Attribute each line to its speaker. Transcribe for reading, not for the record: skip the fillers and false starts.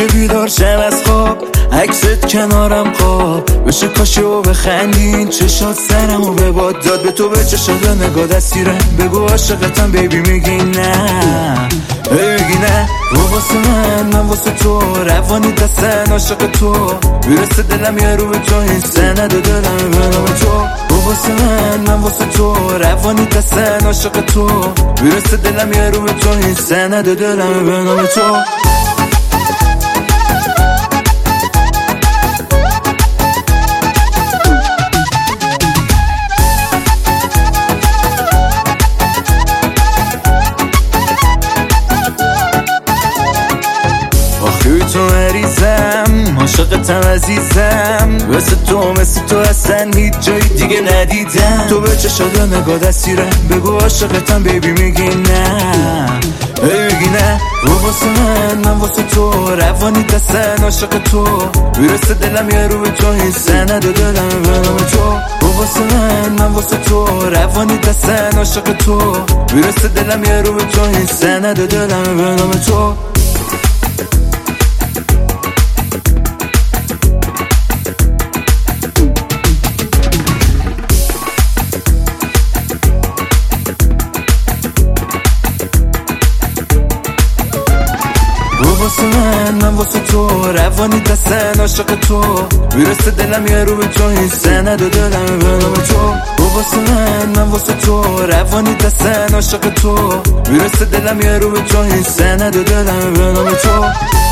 Speaker 1: که بیدار شم از خواب، عکست کنارم خواب بشه کاشی و بخندین، چشات سرمو به باد داد، به تو به چشات نگاه دستیرم، بگو عاشقتم بیبی میگی نه، بگی نه. رو واسه من واسه تو، روانی دستن عاشق تو، میرسه دلم یه رو به تو، این سند و دلم به نام تو. رو واسه من واسه تو، روانی دستن عاشق تو، میرسه دلم یه رو به تو، این سند و دلم به نام تو. تو مریضم، عاشقتم عزیزم، مثل تو اصلا هیچ جای دیگه ندیدم. تو به چشات نگاه دستیرم، بگو عاشقتم بیبی میگی نه، بگی نه. رو واسه من واسه تو، روانی دستن عاشق تو، میرسه دلم یه رو به تو، این سند و دلم به نام تو. رو واسه من واسه تو، روانی دستن عاشق تو، میرسه دلم یه رو به تو، این سند و دلم به نام تو. واسه من واسه تو، روانی دستن عاشق تو، میرسه دلم یه رو به تو، این سند و دلم به نام تو. واسه من واسه تو، روانی دستن عاشق تو، میرسه دلم یه رو به تو، این سند و دلم به نام تو.